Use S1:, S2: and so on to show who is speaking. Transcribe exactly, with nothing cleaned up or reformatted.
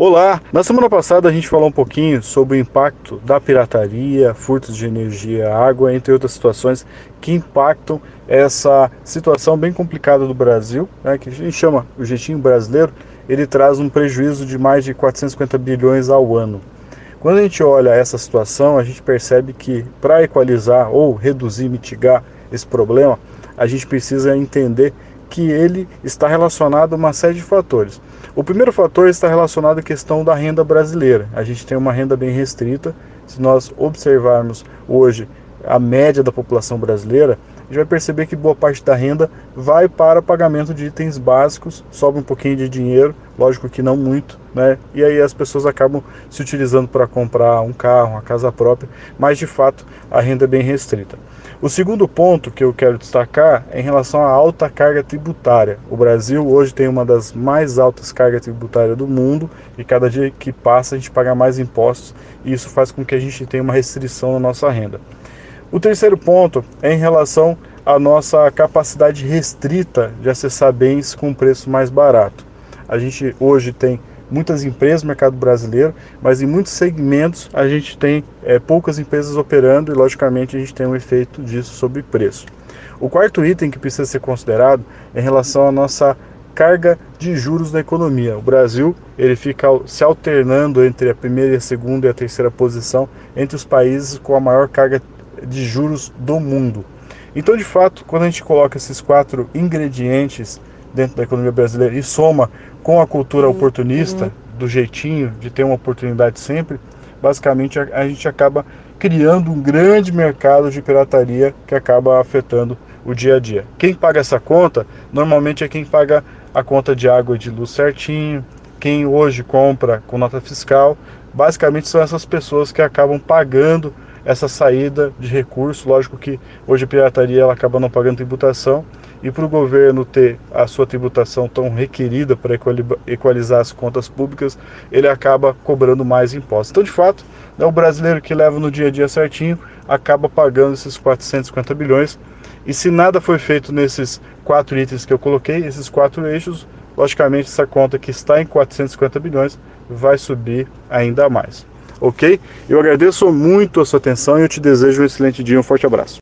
S1: Olá! Na semana passada a gente falou um pouquinho sobre o impacto da pirataria, furtos de energia, água, entre outras situações que impactam essa situação bem complicada do Brasil, né, que a gente chama o jeitinho brasileiro. Ele traz um prejuízo de mais de quatrocentos e cinquenta bilhões ao ano. Quando a gente olha essa situação, a gente percebe que para equalizar ou reduzir, mitigar esse problema, a gente precisa entender que ele está relacionado a uma série de fatores. O primeiro fator está relacionado à questão da renda brasileira. A gente tem uma renda bem restrita. Se nós observarmos hoje a média da população brasileira, a gente vai perceber que boa parte da renda vai para pagamento de itens básicos, sobra um pouquinho de dinheiro, lógico que não muito, né? E aí as pessoas acabam se utilizando para comprar um carro, uma casa própria, mas de fato a renda é bem restrita. O segundo ponto que eu quero destacar é em relação à alta carga tributária. O Brasil hoje tem uma das mais altas cargas tributárias do mundo e cada dia que passa a gente paga mais impostos e isso faz com que a gente tenha uma restrição na nossa renda. O terceiro ponto é em relação à nossa capacidade restrita de acessar bens com preço mais barato. A gente hoje tem muitas empresas no mercado brasileiro, mas em muitos segmentos a gente tem é, poucas empresas operando e logicamente a gente tem um efeito disso sobre preço. O quarto item que precisa ser considerado é em relação à nossa carga de juros da economia. O Brasil ele fica se alternando entre a primeira, a segunda e a terceira posição entre os países com a maior carga de juros do mundo. Então, de fato, quando a gente coloca esses quatro ingredientes dentro da economia brasileira e soma com a cultura oportunista, do jeitinho de ter uma oportunidade sempre, basicamente a, a gente acaba criando um grande mercado de pirataria que acaba afetando o dia a dia. Quem paga essa conta, normalmente é quem paga a conta de água e de luz certinho, quem hoje compra com nota fiscal, basicamente são essas pessoas que acabam pagando essa saída de recurso. Lógico que hoje a pirataria ela acaba não pagando tributação e para o governo ter a sua tributação tão requerida para equalizar as contas públicas, ele acaba cobrando mais impostos. Então, de fato, né, o brasileiro que leva no dia a dia certinho acaba pagando esses quatrocentos e cinquenta bilhões e se nada foi feito nesses quatro itens que eu coloquei, esses quatro eixos, logicamente essa conta que está em quatrocentos e cinquenta bilhões vai subir ainda mais. Ok? Eu agradeço muito a sua atenção e eu te desejo um excelente dia, um forte abraço.